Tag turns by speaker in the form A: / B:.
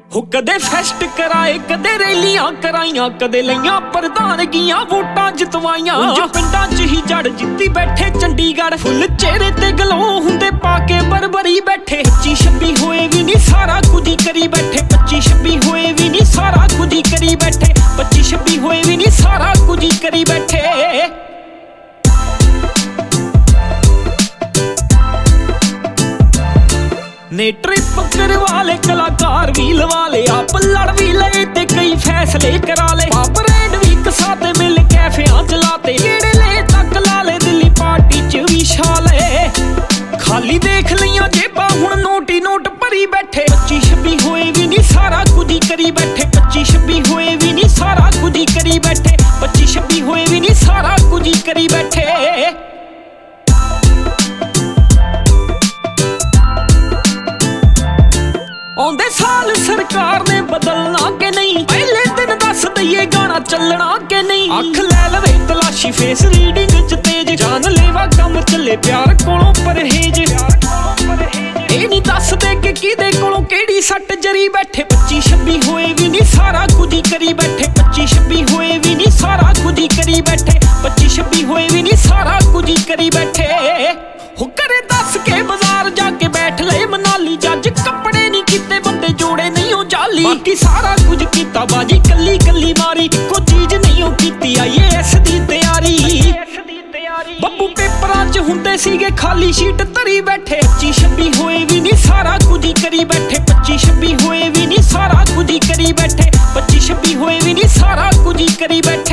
A: हो कदे फेस्ट कराए कदे रैलियां कराइयां कदे लईयां प्रधानगियां वोटां जितवाइयां पिंडां च ही जड़ जित्ती बैठे चंडीगढ़ फुल चेहरे ते गलो हुंदे पाके बरबरी बैठे 25-26 होए भी नहीं सारा कुछ ही करी बैठे 25-26 होए भी नहीं सारा कुछ ही करी बैठे 25-26 होए भी नहीं सारा कुछ ही करी बैठे ने ट्रिप करवा ले कलाकार भी लवा ले आप लड़ भी ले ते कई फैसले करा ले परेड भी कसाते मिल कैफियां चलाते केड़े ले तक ला ले दिल्ली पार्टी च भी शाले खाली देख लियां जेबां हुण नोट ही नोट भरी बैठे 25-26 होए भी नहीं सारा कुछ ही करी बैठे 25-26 होए भी नहीं सारा कुछ ही करी बैठे 25-26 होए भी नहीं सारा कुछ ही करी बैठे आउंदे साल सरकार ने बदलना के नहीं पहले दिन दस दईए गाना चलना के नहीं अख लै लवे तलाशी फेस रीडिंग च तेज जान लेवा कम चले प्यार कोलों परहेज ए नहीं दस दे कि किदे कोलों केड़ी सट जरी बैठे 25-26 होए भी नहीं सारा कुछ ही करी बैठे 25-26 होए भी नहीं सारा कुछ ही करी बैठे 25-26 होए भी नहीं सारा कुछ ही करी बैठे हो करे दस के बाजार जाके बैठ ले मनाली जज कपड़े नहीं किते बंदे जोड़े नहीं हो जाली बाकी सारा कुछ कीता बाजी कल्ली कल्ली मारी कोई चीज नहीं हो कीती IAS दी तैयारी बब्बू पेपरां च हुंदे सीगे खाली शीट धरी बैठे 25-26 होए भी नहीं सारा कुछ ही करी बैठे 25-26 होए भी नहीं सारा कुछ ही करी बैठे 25-26 होए भी नहीं सारा कुछ ही करी बैठे